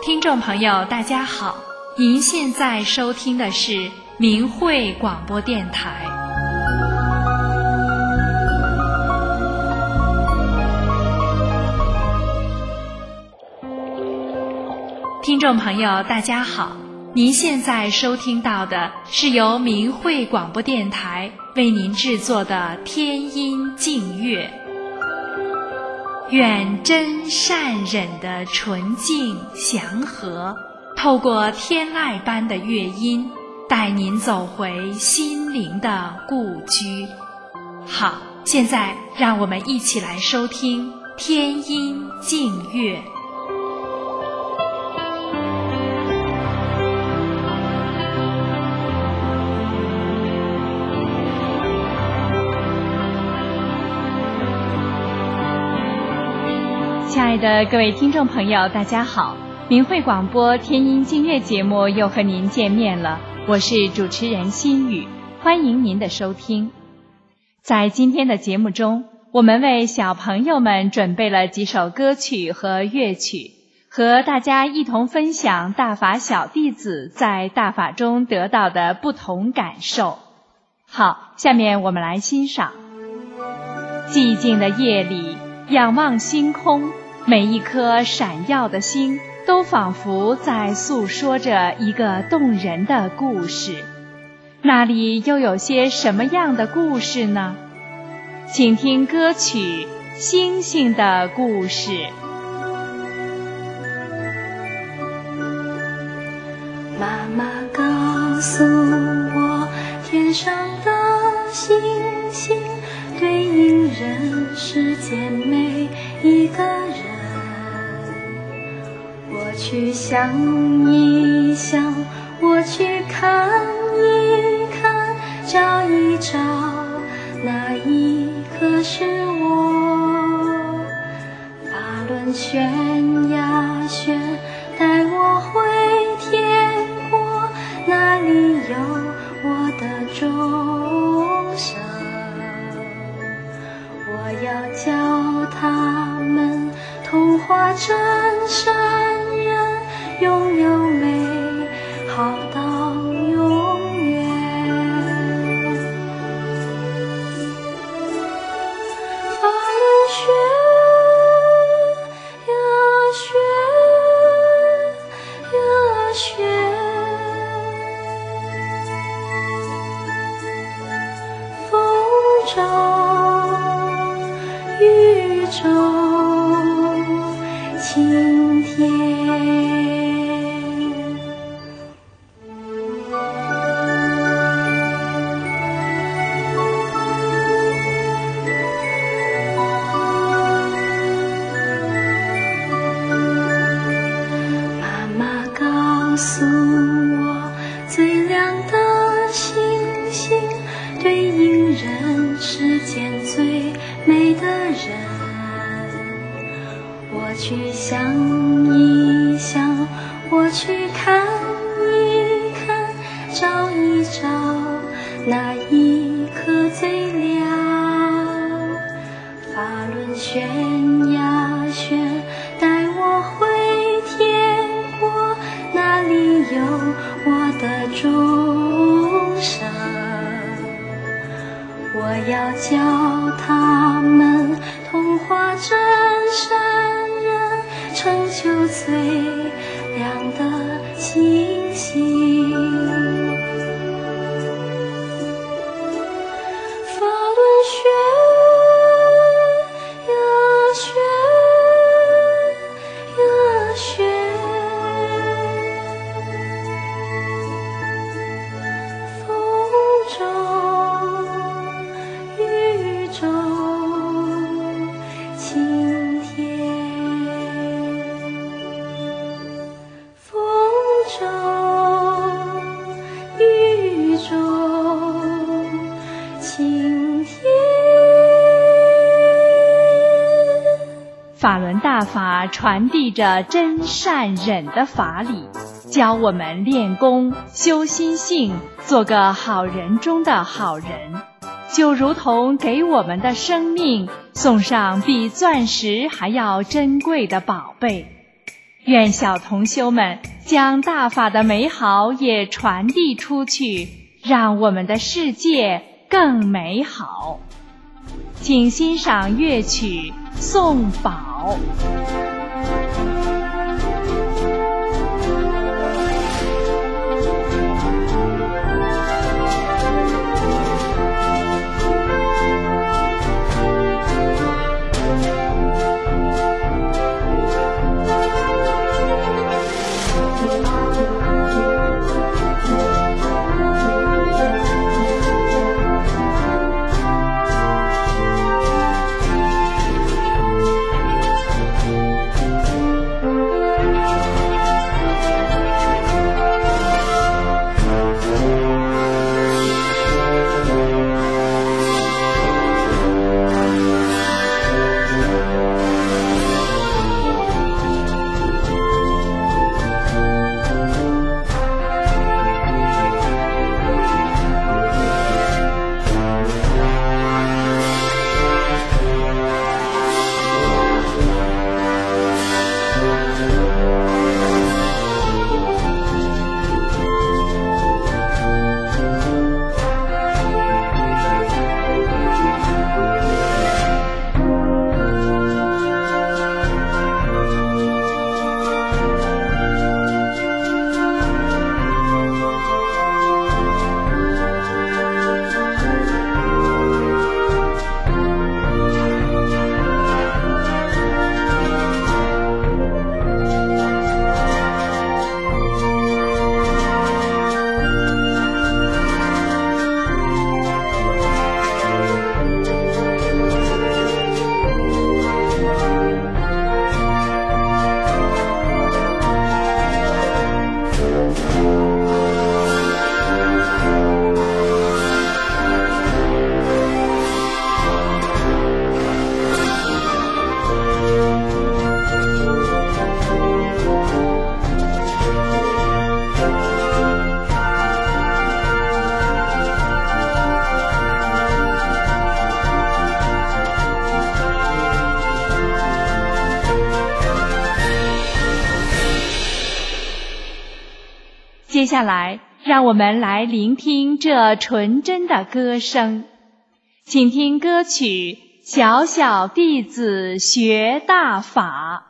听众朋友大家好，您现在收听的是明慧广播电台。听众朋友大家好，您现在收听到的是由明慧广播电台为您制作的天音净乐。愿真善忍的纯净祥和，透过天籁般的乐音，带您走回心灵的故居。好，现在让我们一起来收听天音净乐。亲爱的各位听众朋友大家好，明慧广播天音净乐节目又和您见面了，我是主持人心雨，欢迎您的收听。在今天的节目中，我们为小朋友们准备了几首歌曲和乐曲，和大家一同分享大法小弟子在大法中得到的不同感受。好，下面我们来欣赏。寂静的夜里，仰望星空，每一颗闪耀的星都仿佛在诉说着一个动人的故事。那里又有些什么样的故事呢？请听歌曲《星星的故事》。 妈妈告诉我，天上的星星对应人世间每一个人，我去想一想，我去看一看，找一找，哪一颗是我？法轮旋呀旋，带我回天国，那里有我的众生。我要教他们同化真善人，拥有美好到永远。法轮旋呀旋呀旋，风中宇宙晴天。妈妈告诉我，最亮的星星对应人世间最美的人。我去想一想，我去看一看，找一找，哪一颗最亮？法轮旋呀旋，带我回天国，那里有我的众生。我要教他们同化真善人，成就最亮的星星。法轮旋呀旋呀旋，风中宇宙晴天，风中宇宙晴天。 法轮大法传递着真善忍的法理，教我们练功修心性，做个好人中的好人，就如同给我们的生命送上比钻石还要珍贵的宝贝。 愿小同修们将大法的美好也传递出去，让我们的世界更美好。请欣赏乐曲《颂宝》。接下来，让我们来聆听这纯真的歌声。请听歌曲《小小弟子学大法》。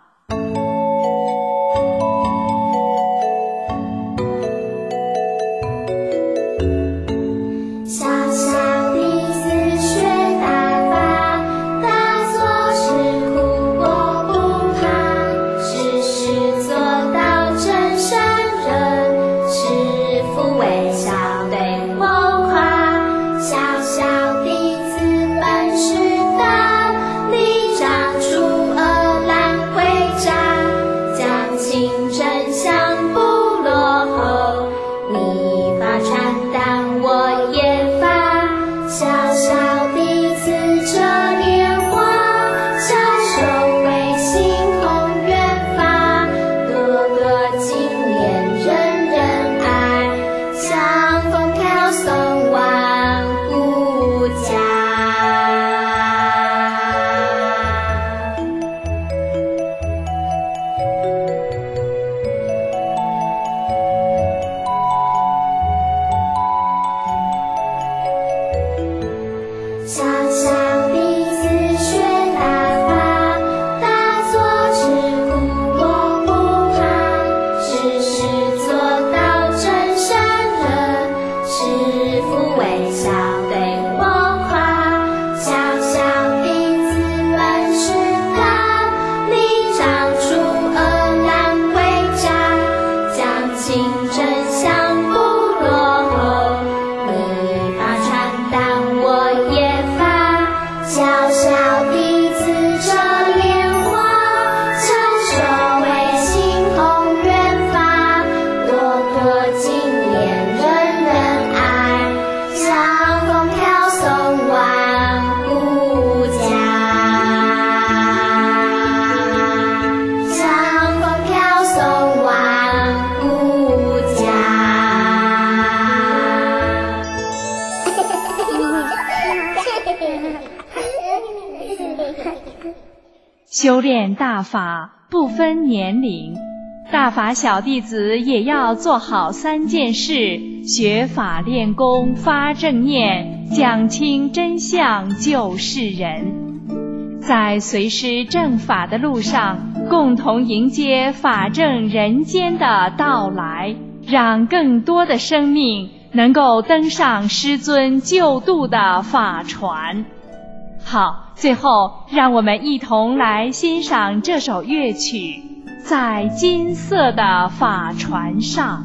修炼大法不分年龄， 大法小弟子也要做好3件事：学法练功，发正念，讲清真相，救世人。在随师正法的路上，共同迎接法正人间的到来，让更多的生命能够登上师尊救度的法船。好，最后让我们一同来欣赏这首乐曲，在金色的法船上。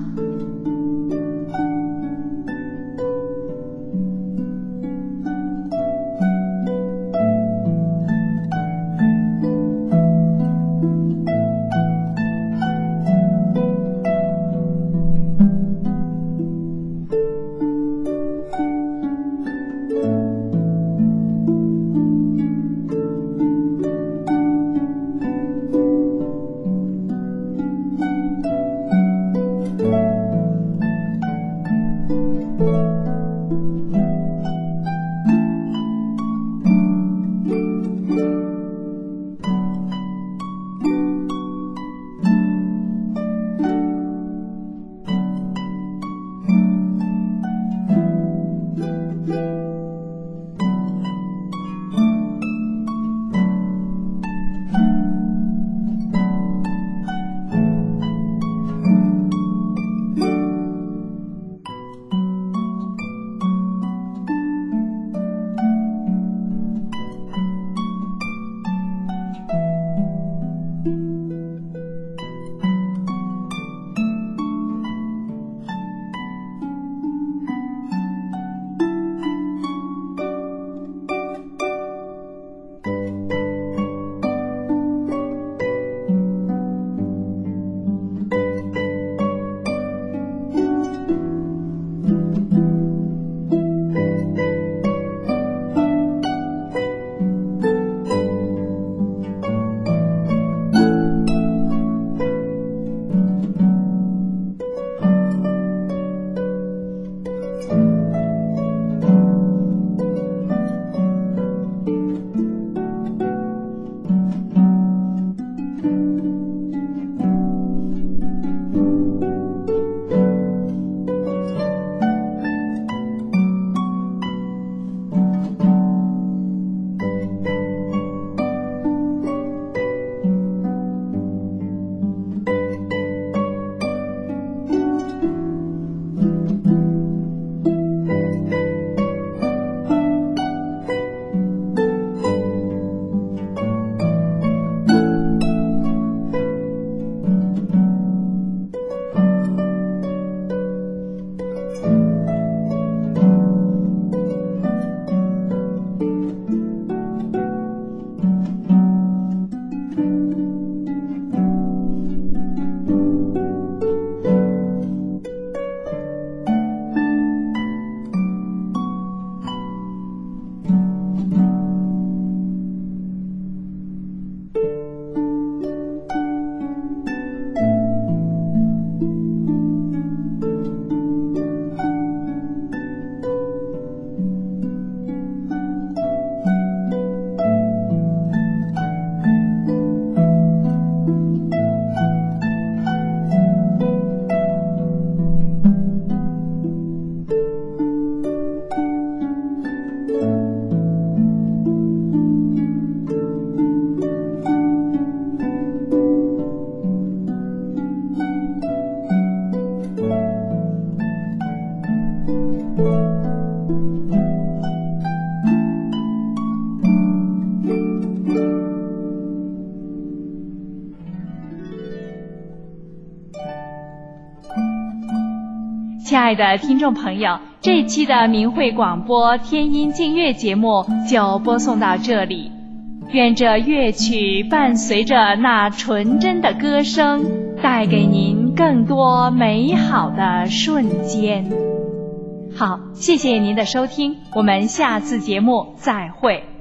亲爱的听众朋友，这一期的明慧广播天音净乐节目就播送到这里。愿这乐曲伴随着那纯真的歌声，带给您更多美好的瞬间。好，谢谢您的收听，我们下次节目再会。